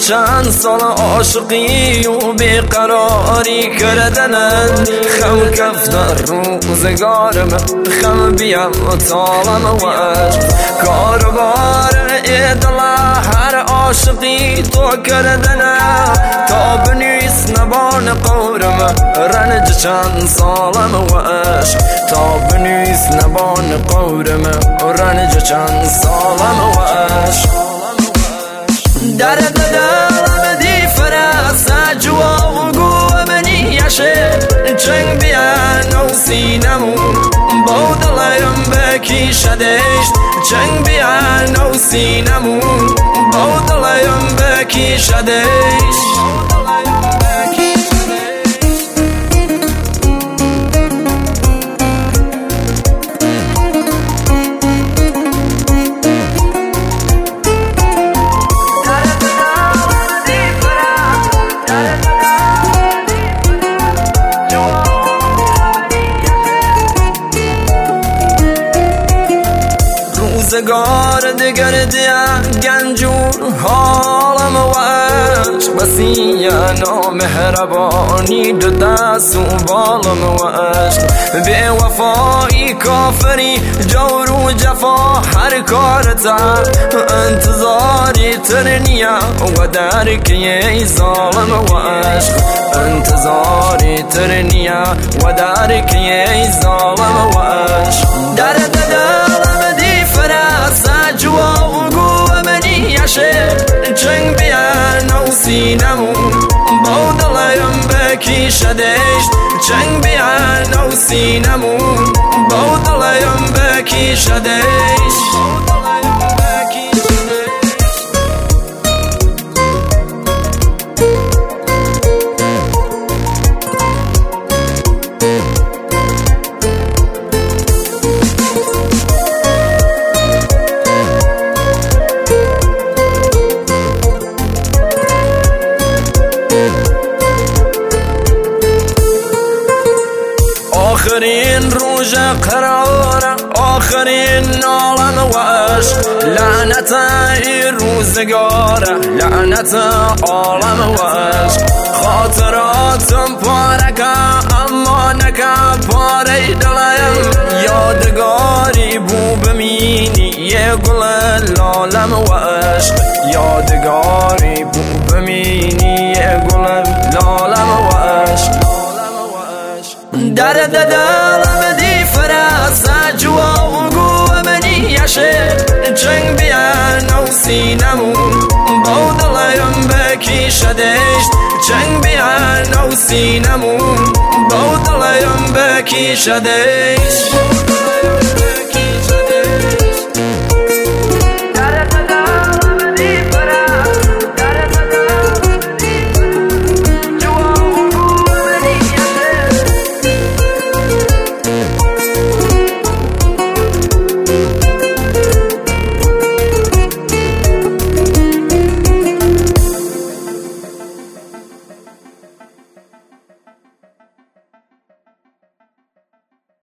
چند سال عاشقی و بیقراری کردنن خم کفتر روزگارم خم بیم طالم و عشق کاربار ایدلا هر عاشقی تو کردنن تا بنویس نبان قورم رنج چند سالم و عشق تا بنویس نبان قورم رنج چند سالم و عشق درد دلم دی فرست جوا و گو منی یشه چنگ بیان و سینمون با دلم بکی شدشت چنگ بیان و سینمون با دلم بکی شدشت روزگار دگر دیا گنجور حالم و عشق بسی نامهربانی دو دست و بالم و عشق بی وفایی کافری جور و جفا هر کارتا انتظاری ترنیا و درکی ظالم و عشق انتظاری ترنیا و درکی ظالم و عشق درد دلم دی فرست جوا و گو منی یشه چنگ بیان و سینمون با دلم بکی شدشت چنگ بیان و سینمون با دلم بکی شدشت آخرین روز قرار آخرین عالم و عشق لعنت ای روزگار لعنت عالم و عشق خاطراتم پارکا اما نکا پاره دلم یادگاری بو بمینی یه گل لالم و عشق یادگاری بو بمینی یه گل لالم و عشق درد دلم دی فرست جوا و گو منی یشه چنگ بیان و سینمون با دلم بکی شدشت چنگ بیان و سینمون با دلم بکی شدشت